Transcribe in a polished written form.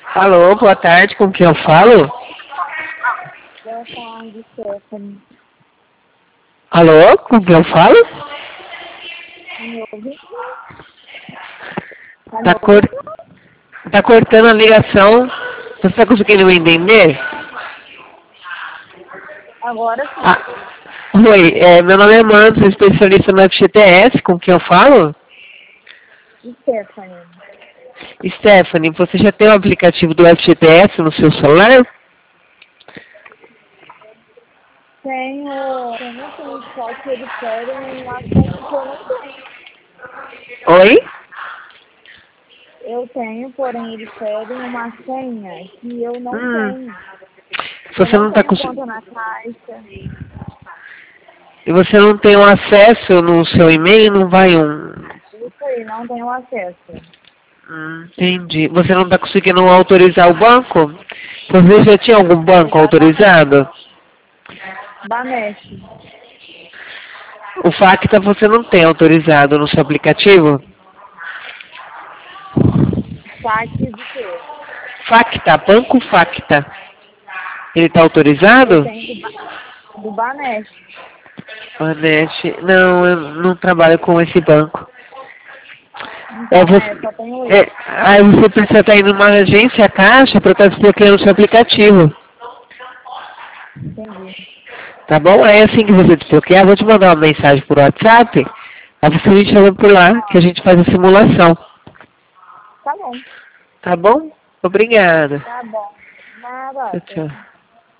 Alô, boa tarde, com quem eu falo? Boa tarde, Stephanie. Alô, com quem eu falo? Tá me ouvindo? Tá me Tá, cor... ouvindo? tá cortando a ligação. Você tá conseguindo me entender? Agora sim. Ah, oi, meu nome é Mano, sou especialista no FGTS, com quem eu falo? Stephanie. Stephanie, você já tem o aplicativo do FGTS no seu celular? Tenho sim, só que eles pedem um acesso que eu não tenho. Oi? Eu tenho, porém eles pedem uma senha que eu não Hum, tenho. se Eu você não não tá tenho conseguindo... conta na Caixa. E você não tem um acesso no seu e-mail, não vai um... Isso aí, não tenho acesso. Entendi. Você não está conseguindo autorizar o banco? Você já tinha algum banco Exatamente. autorizado? Banesp. O Facta você não tem autorizado no seu aplicativo? Saque do quê? Facta, Banco Facta. Ele está Eu autorizado? tenho do Banesp. Honeste, não, eu não trabalho com esse banco. Então só tenho esse. Aí você precisa estar indo numa agência caixa para estar desbloqueando o seu aplicativo. Entendi. Tá bom? Aí assim que você desbloquear, eu vou te mandar uma mensagem por WhatsApp. Aí você me chama por lá que a gente faz a simulação. Tá bom. Tá bom? Obrigada. Tá bom. Tchau, Nada. tchau.